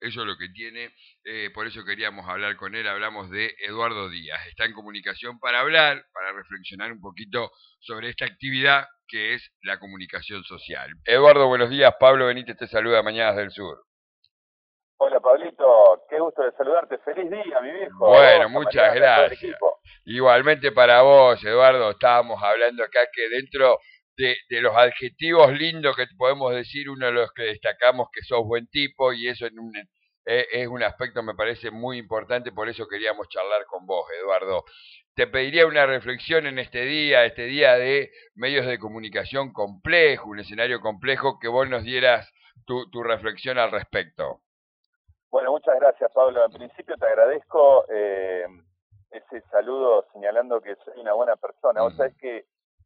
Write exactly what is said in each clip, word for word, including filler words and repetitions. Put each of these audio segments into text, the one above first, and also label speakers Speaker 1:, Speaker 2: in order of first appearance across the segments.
Speaker 1: eso es lo que tiene, eh, por eso queríamos hablar con él, hablamos de Eduardo Díaz, está en comunicación para hablar, para reflexionar un poquito sobre esta actividad que es la comunicación social. Eduardo, buenos días, Pablo Benítez te saluda, Mañanas del Sur.
Speaker 2: Hola Pablito, qué gusto de saludarte, feliz día mi viejo,
Speaker 1: Bueno,
Speaker 2: a vos, a
Speaker 1: muchas
Speaker 2: Mariana, a todo el
Speaker 1: gracias.
Speaker 2: equipo.
Speaker 1: Igualmente para vos, Eduardo, estábamos hablando acá que dentro de, de los adjetivos lindos que podemos decir, uno de los que destacamos que sos buen tipo y eso en un, eh, es un aspecto me parece muy importante, por eso queríamos charlar con vos, Eduardo. Te pediría una reflexión en este día, este día de medios de comunicación complejo, un escenario complejo, que vos nos dieras tu, tu reflexión al respecto.
Speaker 2: Bueno, muchas gracias Pablo, en principio te agradezco eh, ese saludo señalando que soy una buena persona.
Speaker 1: Uh-huh.
Speaker 2: Vos sabés que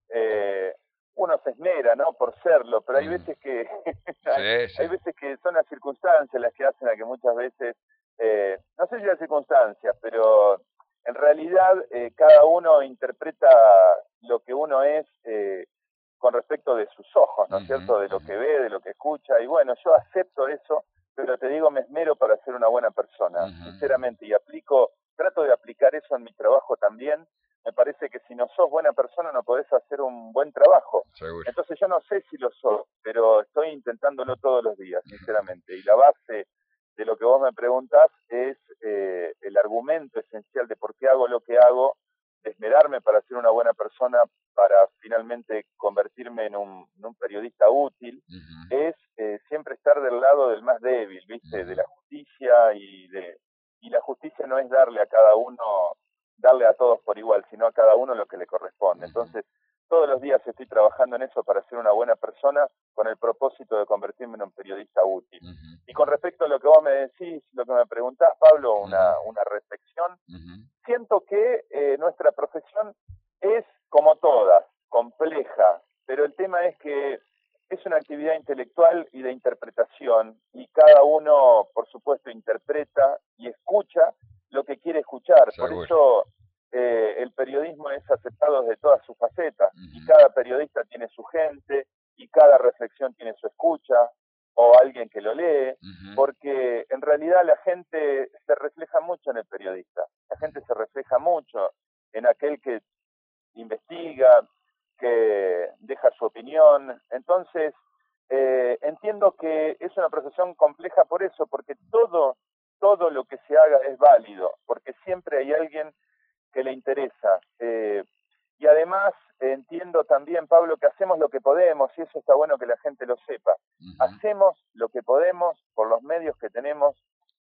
Speaker 2: eh, uno se esmera, ¿no?, por serlo, pero hay
Speaker 1: Uh-huh.
Speaker 2: veces que
Speaker 1: sí,
Speaker 2: hay,
Speaker 1: sí.
Speaker 2: hay veces que son las circunstancias las que hacen a que muchas veces, eh, no sé si las circunstancias, pero en realidad eh, cada uno interpreta lo que uno es eh, con respecto de sus ojos, ¿no es uh-huh, cierto?, de lo que ve, de lo que escucha, y bueno, yo acepto eso, pero te digo, me esmero para ser una buena persona, uh-huh, sinceramente, y aplico, trato de aplicar eso en mi trabajo también. Me parece que si no sos buena persona no podés hacer un buen trabajo.
Speaker 1: Seguro.
Speaker 2: Entonces yo no sé si lo sos, pero estoy intentándolo todos los días, sinceramente. Y la base de lo que vos me preguntás es eh, el argumento esencial de por qué hago lo que hago, de esmerarme para ser una buena persona, para finalmente convertirme en un, en un periodista útil, uh-huh, es eh, siempre estar del lado del más débil, ¿viste? Uh-huh. De la justicia, y de y la justicia no es darle a cada uno, darle a todos por igual, sino a cada uno lo que le corresponde. Uh-huh. Entonces, todos los días estoy trabajando en eso para ser una buena persona, con el propósito de convertirme en un periodista útil. Uh-huh. Y con respecto a lo que vos me decís, lo que me preguntás, Pablo, una, uh-huh, una reflexión, uh-huh, siento que eh, nuestra profesión es, como todas, compleja, pero el tema es que es una actividad intelectual y de interpretación, y cada uno, por supuesto, interpreta y escucha lo que quiere escuchar. Seguro. Por eso eh, el periodismo es aceptado desde todas sus facetas, uh-huh, y cada periodista tiene su gente, y cada reflexión tiene su escucha, o alguien que lo lee, uh-huh, porque en realidad la gente se refleja mucho en el periodista, la gente se refleja mucho en aquel que investiga, que deja su opinión. Entonces, eh, entiendo que es una profesión compleja por eso, porque todo, todo lo que se haga es válido, porque siempre hay alguien que le interesa. Eh, y además eh, entiendo también, Pablo, que hacemos lo que podemos, y eso está bueno que la gente lo sepa. Uh-huh. Hacemos lo que podemos por los medios que tenemos,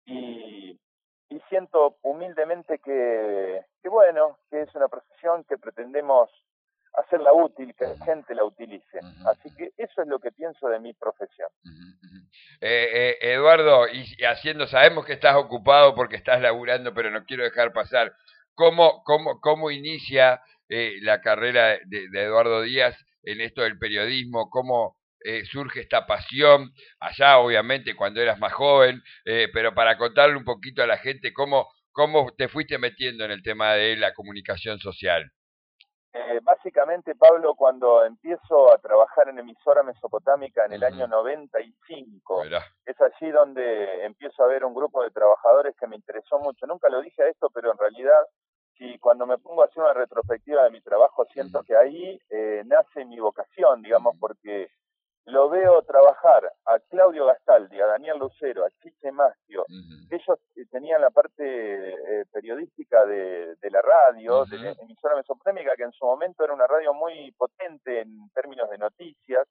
Speaker 2: y, y siento humildemente que, que, bueno, que es una profesión que pretendemos hacerla útil, que la gente la utilice. Uh-huh. Así que eso es lo que pienso de mi profesión.
Speaker 1: Uh-huh. Eh, eh, Eduardo, y, y haciendo, sabemos que estás ocupado porque estás laburando, pero no quiero dejar pasar. ¿Cómo, cómo, cómo inicia eh, la carrera de, de Eduardo Díaz en esto del periodismo? ¿Cómo eh, surge esta pasión? Allá, obviamente, cuando eras más joven, eh, pero para contarle un poquito a la gente, ¿cómo, cómo te fuiste metiendo en el tema de la comunicación social?
Speaker 2: Eh, básicamente, Pablo, cuando empiezo a trabajar en emisora mesopotámica en el uh-huh. año noventa y cinco, Mirá. Es allí donde empiezo a ver un grupo de trabajadores que me interesó mucho. Nunca lo dije a esto, pero en realidad, si cuando me pongo a hacer una retrospectiva de mi trabajo, siento uh-huh. que ahí eh, nace mi vocación, digamos, uh-huh. porque lo veo trabajar a Claudio Gastaldi, a Daniel Lucero, a Chiche Mastio. Uh-huh. Ellos tenían la parte eh, periodística de, de la radio, uh-huh. de la emisora mesopotámica, que en su momento era una radio muy potente en términos de noticias.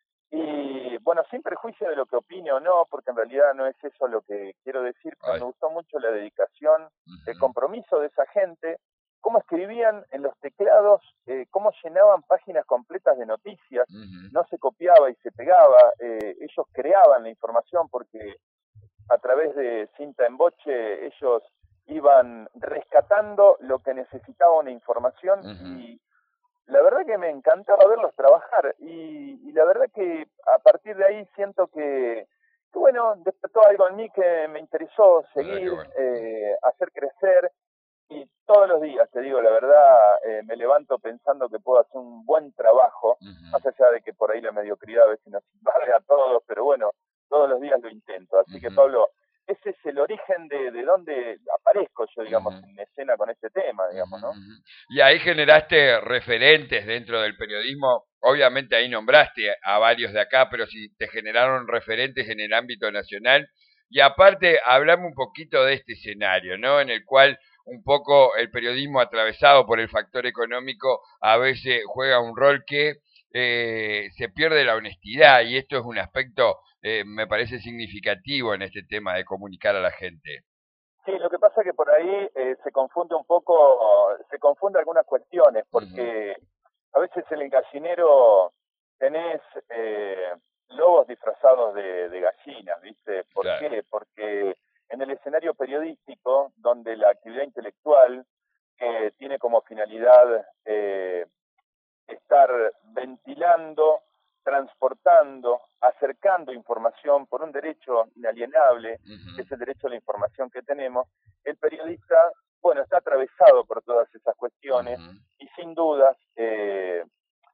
Speaker 2: Y bueno, sin prejuicio de lo que opine o no, porque en realidad no es eso lo que quiero decir, pero Ay. me gustó mucho la dedicación, uh-huh. el compromiso de esa gente, cómo escribían en los teclados, eh, cómo llenaban páginas completas de noticias, uh-huh. no se copiaba y se pegaba, eh, ellos creaban la información porque a través de cinta en boche ellos iban rescatando lo que necesitaba una información, uh-huh. y la verdad que me encantaba verlos trabajar, y, y la verdad que a partir de ahí siento que, que bueno, despertó algo en mí que me interesó seguir, bueno. eh, hacer crecer. Y todos los días, te digo la verdad, eh, me levanto pensando que puedo hacer un buen trabajo, uh-huh. más allá de que por ahí la mediocridad a veces nos invade a todos, pero bueno, todos los días lo intento. Así uh-huh. que, Pablo, ese es el origen de, de donde aparezco yo, digamos,
Speaker 1: Uh-huh.
Speaker 2: en escena con este tema, digamos, ¿no?
Speaker 1: Uh-huh. Y ahí generaste referentes dentro del periodismo. Obviamente ahí nombraste a varios de acá, pero si te generaron referentes en el ámbito nacional. Y aparte, hablame un poquito de este escenario, ¿no? En el cual un poco el periodismo atravesado por el factor económico a veces juega un rol que eh, se pierde la honestidad, y esto es un aspecto, eh, me parece significativo en este tema de comunicar a la gente.
Speaker 2: Sí, lo que pasa es que por ahí eh, se confunde un poco, se confunde algunas cuestiones, porque uh-huh. a veces en el gallinero tenés eh, lobos disfrazados de, de gallinas, ¿viste? ¿Por claro. qué? Porque en el escenario periodístico, donde la actividad intelectual eh, tiene como finalidad eh, estar ventilando, transportando, acercando información por un derecho inalienable, uh-huh. que es el derecho a la información que tenemos, el periodista, bueno, está atravesado por todas esas cuestiones uh-huh. y sin dudas eh,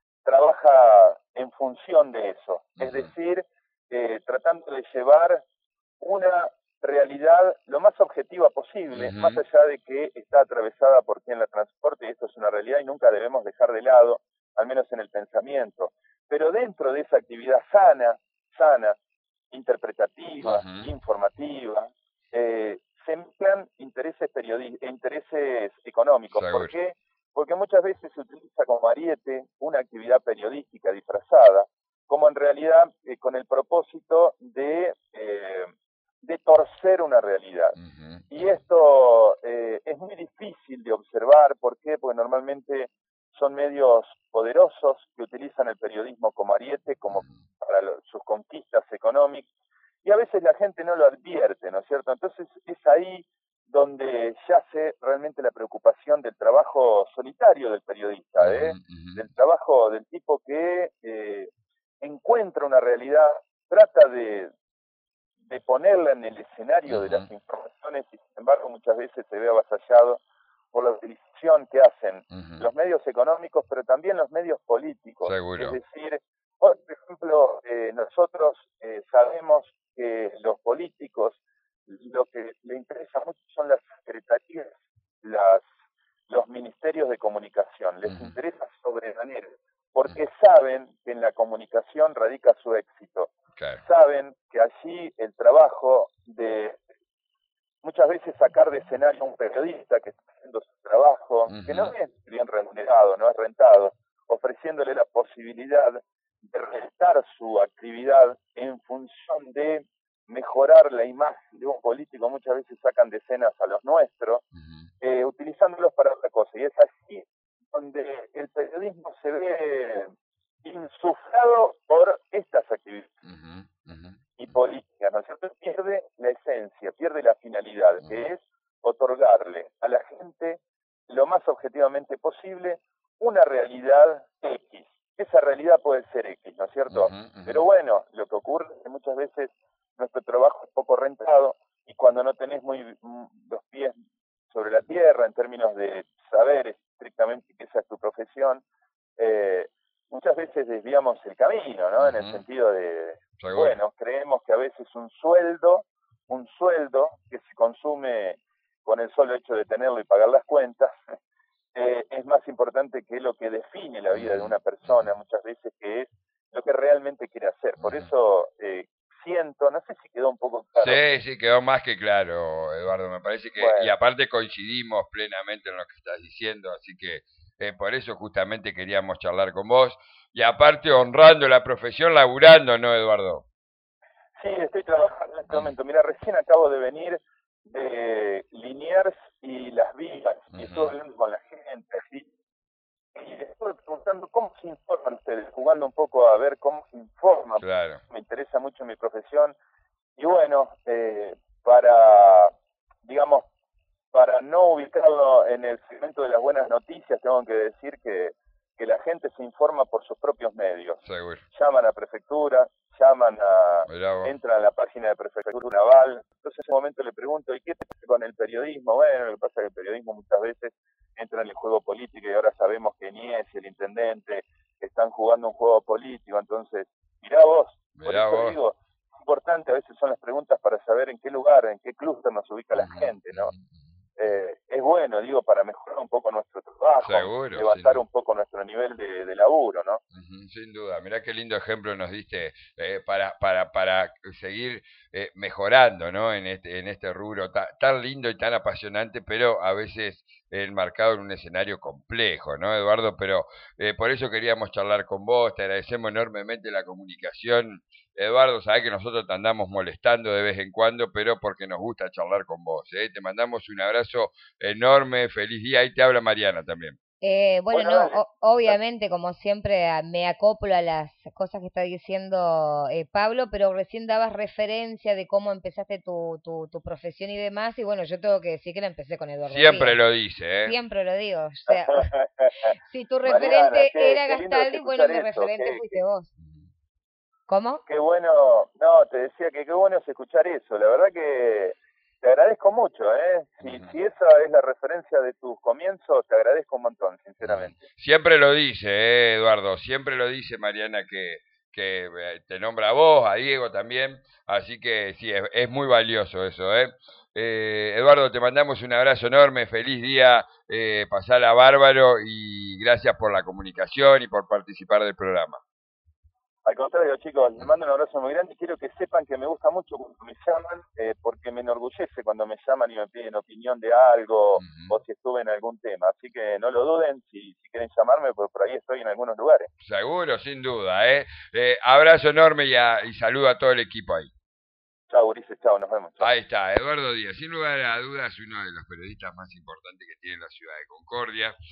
Speaker 2: trabaja en función de eso, uh-huh. es decir, eh, tratando de llevar una realidad lo más objetiva posible, uh-huh. más allá de que está atravesada por quien la transporte, y esto es una realidad y nunca debemos dejar de lado, al menos en el pensamiento. Pero dentro de esa actividad sana, sana, interpretativa, uh-huh. informativa, eh, se mezclan intereses periodísticos, intereses económicos.
Speaker 1: Seguro.
Speaker 2: ¿Por qué? Porque muchas veces se utiliza como ariete una actividad periodística disfrazada, como en realidad eh, con el propósito de, eh, de torcer una realidad. Uh-huh. Y esto eh, es muy difícil de observar. ¿Por qué? Porque normalmente son medios poderosos que utilizan el periodismo como ariete, como para lo, sus conquistas económicas, y a veces la gente no lo advierte, ¿no es cierto? Entonces es ahí donde yace realmente la preocupación del trabajo solitario del periodista, ¿eh? Uh-huh. Del trabajo del tipo que eh, encuentra una realidad, trata de, de ponerla en el escenario uh-huh. de las informaciones, y sin embargo muchas veces se ve avasallado por la utilización que hacen uh-huh. los medios económicos, pero también los medios políticos.
Speaker 1: Seguro.
Speaker 2: Es decir, por ejemplo, eh, nosotros eh, sabemos que los políticos, lo que le interesa mucho son las secretarías, las, los ministerios de comunicación. Les uh-huh. interesa sobremanera, porque uh-huh. saben que en la comunicación radica su éxito.
Speaker 1: Claro.
Speaker 2: Saben que allí el trabajo de muchas veces sacar de escenario a un periodista que está haciendo su trabajo, uh-huh. que no es bien remunerado, no es rentado, ofreciéndole la posibilidad de restar su actividad en función de mejorar la imagen de un político. Muchas veces sacan de escenas a los nuestros, uh-huh. eh, utilizándolos para otra cosa. Y es así donde el periodismo se ve insuflado por estas actividades.
Speaker 1: Uh-huh. Uh-huh.
Speaker 2: Y políticas, ¿no es cierto? Pierde la esencia, pierde la finalidad, uh-huh. que es otorgarle a la gente lo más objetivamente posible una realidad X. Esa realidad puede ser X, ¿no es cierto? Uh-huh, uh-huh. Pero bueno, lo que ocurre es que muchas veces nuestro trabajo es poco rentado, y cuando no tenés muy los pies sobre la tierra en términos de saber estrictamente que esa es tu profesión, eh, muchas veces desviamos el camino, ¿no? Uh-huh. En el sentido de,
Speaker 1: Seguro.
Speaker 2: Bueno, creemos que a veces un sueldo, un sueldo que se consume con el solo hecho de tenerlo y pagar las cuentas, eh, es más importante que lo que define la vida de una persona, muchas veces, que es lo que realmente quiere hacer. Por eso eh, siento, no sé si quedó un poco claro.
Speaker 1: Sí, sí, quedó más que claro, Eduardo, me parece que, bueno. Y aparte coincidimos plenamente en lo que estás diciendo, así que eh, por eso justamente queríamos charlar con vos, y aparte honrando la profesión, laburando, ¿no, Eduardo?
Speaker 2: Sí, estoy trabajando en este momento. Mira, recién acabo de venir de Liniers y Las Vigas, uh-huh. y estuve hablando con la gente, así, y estuve preguntando cómo se informan ustedes, jugando un poco a ver cómo se informan.
Speaker 1: Claro.
Speaker 2: Me interesa mucho mi profesión, y bueno, eh, para, digamos, para no ubicarlo en el segmento de las buenas noticias, tengo que decir que, que la gente se informa por sus propios medios.
Speaker 1: Seguro.
Speaker 2: Llaman a prefectura, llaman a, entran a la página de Prefectura Naval. Entonces en ese momento le pregunto, ¿y qué pasa con el periodismo? Bueno, lo que pasa es que el periodismo muchas veces entra en el juego político, y ahora sabemos que Nies y el intendente están jugando un juego político. Entonces, mirá vos,
Speaker 1: mirá
Speaker 2: por eso
Speaker 1: vos.
Speaker 2: digo, es importante importante a veces son las preguntas para saber en qué lugar, en qué clúster nos ubica la gente, ¿no? Eh, es bueno, digo, para mejorar un poco nuestro trabajo,
Speaker 1: Seguro,
Speaker 2: levantar
Speaker 1: sin...
Speaker 2: un poco nuestro nivel de, de laburo, ¿no?
Speaker 1: Uh-huh, sin duda. Mirá qué lindo ejemplo nos diste eh, para, para, para seguir eh, mejorando, ¿no? En este, en este rubro ta, tan lindo y tan apasionante, pero a veces enmarcado en un escenario complejo, ¿no, Eduardo? Pero eh, por eso queríamos charlar con vos, te agradecemos enormemente la comunicación. Eduardo, sabés que nosotros te andamos molestando de vez en cuando, pero porque nos gusta charlar con vos, ¿eh? Te mandamos un abrazo enorme, feliz día. Ahí te habla Mariana también.
Speaker 3: Eh, bueno,
Speaker 2: Bueno,
Speaker 3: no,
Speaker 2: dale.
Speaker 3: o- obviamente, como siempre, a- me acoplo a las cosas que está diciendo eh, Pablo, pero recién dabas referencia de cómo empezaste tu, tu, tu profesión y demás, y bueno, yo tengo que decir que la empecé con Eduardo
Speaker 1: Siempre
Speaker 3: Ríos.
Speaker 1: lo dice, ¿eh?
Speaker 3: Siempre lo digo, o sea, si tu
Speaker 2: Mariana,
Speaker 3: referente
Speaker 2: qué,
Speaker 3: era
Speaker 2: qué lindo es
Speaker 3: Gastaldi, bueno,
Speaker 2: escuchar
Speaker 3: mi
Speaker 2: eso,
Speaker 3: referente
Speaker 2: qué,
Speaker 3: fuiste
Speaker 2: qué,
Speaker 3: vos. ¿Cómo?
Speaker 2: qué bueno, no, te decía que qué bueno es escuchar eso, la verdad que te agradezco mucho, ¿eh? Si,
Speaker 1: Ujú.
Speaker 2: si esa es la referencia de tus comienzos, te agradezco un montón, sinceramente.
Speaker 1: Siempre lo dice, eh, Eduardo, siempre lo dice Mariana que, que eh, te nombra a vos, a Diego también, así que sí, es, es muy valioso eso, ¿eh? Eh, Eduardo, te mandamos un abrazo enorme, feliz día, eh, pasala bárbaro y gracias por la comunicación y por participar del programa.
Speaker 2: Al contrario, chicos, les mando un abrazo muy grande y quiero que sepan que me gusta mucho cuando me llaman, eh, porque me enorgullece cuando me llaman y me piden opinión de algo
Speaker 1: Uh-huh.
Speaker 2: o si estuve en algún tema. Así que no lo duden, si, si quieren llamarme, pues por ahí estoy en algunos lugares.
Speaker 1: Seguro, sin duda, ¿eh? eh abrazo enorme y, a, y saludo a todo el equipo ahí.
Speaker 2: Chao, Ulises, chao, nos vemos. Chao.
Speaker 1: Ahí está, Eduardo Díaz, sin lugar a dudas, uno de los periodistas más importantes que tiene la ciudad de Concordia.